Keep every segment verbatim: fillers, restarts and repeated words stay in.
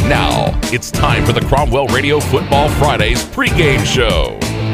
Now, it's time for the Cromwell Radio Football Fridays pregame show.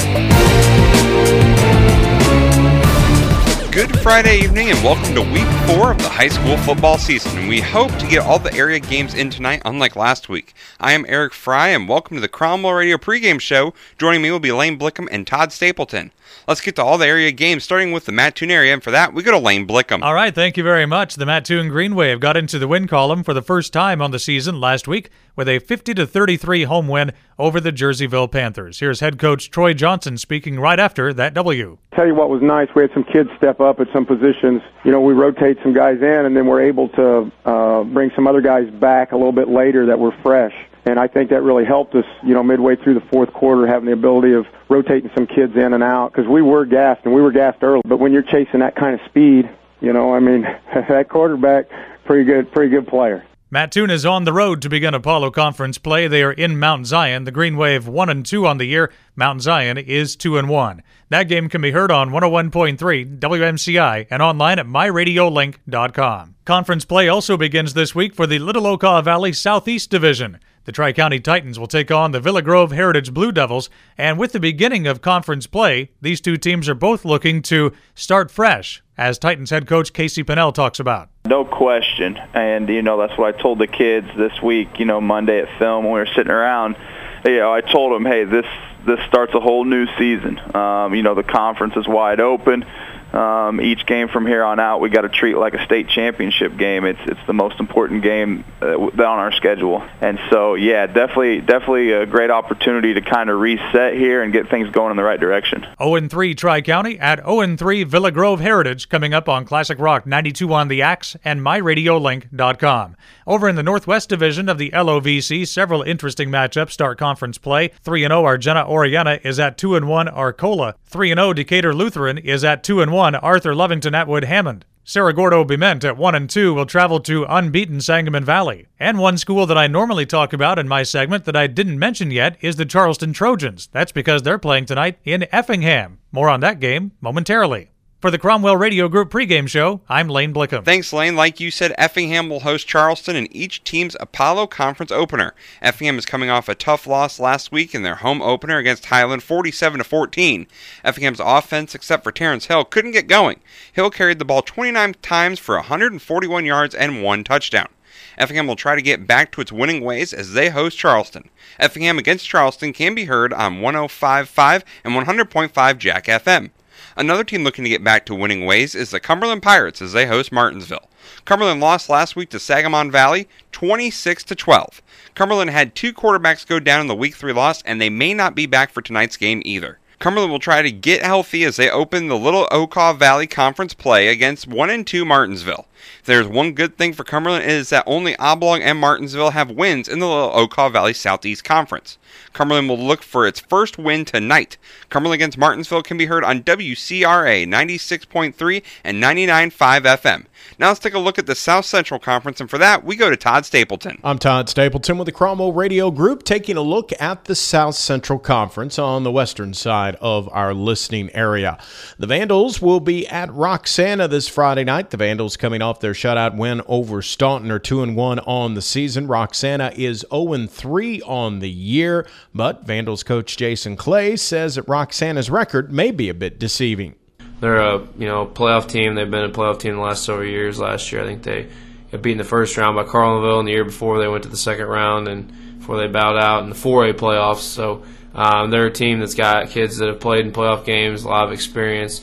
Good Friday evening and welcome to week four of the high school football season. And we hope to get all the area games in tonight, unlike last week. I am Eric Fry and welcome to the Cromwell Radio pregame show. Joining me will be Lane Blickham and Todd Stapleton. Let's get to all the area games, starting with the Mattoon area, and for that, we go to Lane Blickham. All right, thank you very much. The Mattoon Green Wave got into the win column for the first time on the season last week with a fifty to thirty-three home win over the Jerseyville Panthers. Here's head coach Troy Johnson speaking right after that W. Tell you what was nice, we had some kids step up at some positions. You know, we rotate some guys in, and then we're able to uh, bring some other guys back a little bit later that were fresh. And I think that really helped us, you know, midway through the fourth quarter, having the ability of rotating some kids in and out, because we were gassed, and we were gassed early. But when you're chasing that kind of speed, you know, I mean, that quarterback, pretty good, pretty good player. Mattoon is on the road to begin Apollo Conference play. They are in Mount Zion. The Green Wave one and two on the year. Mount Zion is two and one. That game can be heard on one oh one point three W M C I and online at my radio link dot com. Conference play also begins this week for the Little Okaw Valley Southeast Division. The Tri-County Titans will take on the Villa Grove Heritage Blue Devils, and with the beginning of conference play, these two teams are both looking to start fresh, as Titans head coach Casey Pinnell talks about. No question, and you know that's what I told the kids this week. You know, Monday at film when we were sitting around, you know, I told them, hey, this this starts a whole new season. Um, you know, the conference is wide open. Um, each game from here on out, we got to treat like a state championship game. It's it's the most important game uh, on our schedule, and so yeah, definitely definitely a great opportunity to kind of reset here and get things going in the right direction. oh and three Tri-County at oh and three Villa Grove Heritage coming up on Classic Rock ninety-two on the Axe and my radio link dot com. Over in the Northwest Division of the L O V C, several interesting matchups start conference play. three and oh Argenta Oriana is at two and one Arcola. three and oh Decatur Lutheran is at two and one Arthur Lovington Atwood Hammond. Cerro Gordo Bement at one and two will travel to unbeaten Sangamon Valley. And one school that I normally talk about in my segment that I didn't mention yet is the Charleston Trojans. That's because they're playing tonight in Effingham. More on that game momentarily. For the Cromwell Radio Group pregame show, I'm Lane Blickham. Thanks, Lane. Like you said, Effingham will host Charleston in each team's Apollo Conference opener. Effingham is coming off a tough loss last week in their home opener against Highland, forty-seven to fourteen. Effingham's offense, except for Terrence Hill, couldn't get going. Hill carried the ball twenty-nine times for one hundred forty-one yards and one touchdown. Effingham will try to get back to its winning ways as they host Charleston. Effingham against Charleston can be heard on one oh five point five and one hundred point five Jack F M. Another team looking to get back to winning ways is the Cumberland Pirates as they host Martinsville. Cumberland lost last week to Sangamon Valley, twenty-six to twelve. Cumberland had two quarterbacks go down in the week three loss, and they may not be back for tonight's game either. Cumberland will try to get healthy as they open the Little Okaw Valley Conference play against one and two Martinsville. If there's one good thing for Cumberland, it is that only Oblong and Martinsville have wins in the Little Okaw Valley Southeast Conference. Cumberland will look for its first win tonight. Cumberland against Martinsville can be heard on W C R A ninety-six point three and ninety-nine point five F M. Now let's take a look at the South Central Conference, and for that, we go to Todd Stapleton. I'm Todd Stapleton with the Cromwell Radio Group, taking a look at the South Central Conference on the western side of our listening area. The Vandals will be at Roxana this Friday night. The Vandals coming off their shutout win over Staunton are two and one on the season. Roxana is oh and three on the year, but Vandals coach Jason Clay says that Roxana's record may be a bit deceiving. They're a you know playoff team. They've been a playoff team the last several years. Last year, I think they got beaten the first round by Carlinville, and the year before they went to the second round and before they bowed out in the four A playoffs. So um, they're a team that's got kids that have played in playoff games, a lot of experience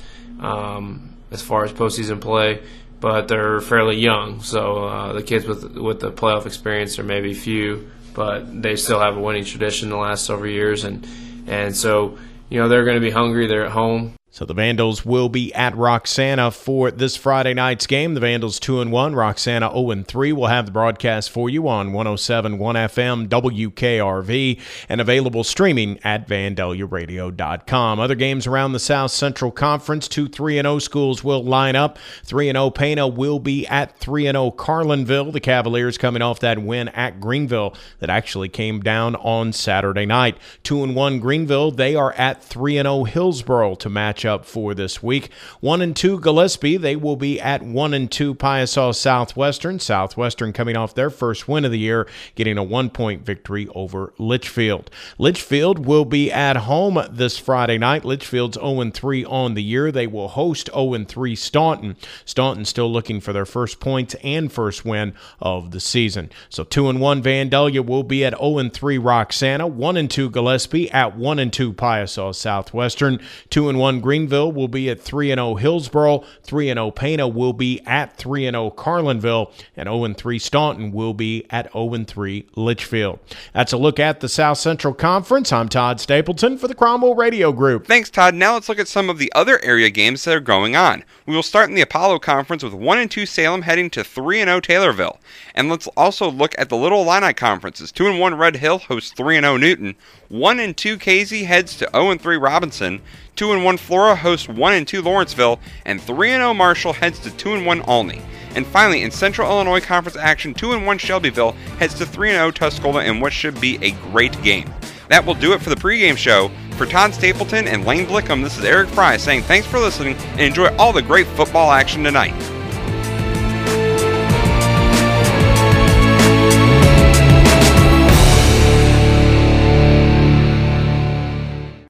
um, as far as postseason play, but they're fairly young. So uh, the kids with with the playoff experience are maybe few, but they still have a winning tradition the last several years, and and so you know they're going to be hungry. They're at home. So the Vandals will be at Roxana for this Friday night's game. The Vandals two and one, Roxana oh and three. We'll have the broadcast for you on one oh seven point one F M W K R V and available streaming at vandalia radio dot com. Other games around the South Central Conference, two three and oh schools will line up. three and oh Pana will be at three and oh Carlinville. The Cavaliers coming off that win at Greenville that actually came down on Saturday night. two and one Greenville, they are at three and oh Hillsboro to match matchup for this week. One and two Gillespie, they will be at one and two Piasaw Southwestern. Southwestern coming off their first win of the year, getting a one-point victory over Litchfield. Litchfield will be at home this Friday night. Litchfield's oh and three on the year. They will host oh and three Staunton. Staunton still looking for their first points and first win of the season. So two and one Vandalia will be at oh and three Roxana. one and two Gillespie at one and two Piasaw Southwestern. two and one Greenville will be at three and oh Hillsboro. three and oh Pana will be at three and oh Carlinville. And oh and three Staunton will be at oh and three Litchfield. That's a look at the South Central Conference. I'm Todd Stapleton for the Cromwell Radio Group. Thanks, Todd. Now let's look at some of the other area games that are going on. We will start in the Apollo Conference with one and two Salem heading to three and oh Taylorville. And let's also look at the Little Illini Conferences. two and one Red Hill hosts three and oh Newton. one and two K Z heads to oh and three Robinson. two and one Flora hosts one and two Lawrenceville. And three and oh Marshall heads to two and one Olney. And finally, in Central Illinois Conference action, two and one Shelbyville heads to three and oh Tuscola in what should be a great game. That will do it for the pregame show. For Todd Stapleton and Lane Blickham, this is Eric Fry saying thanks for listening and enjoy all the great football action tonight.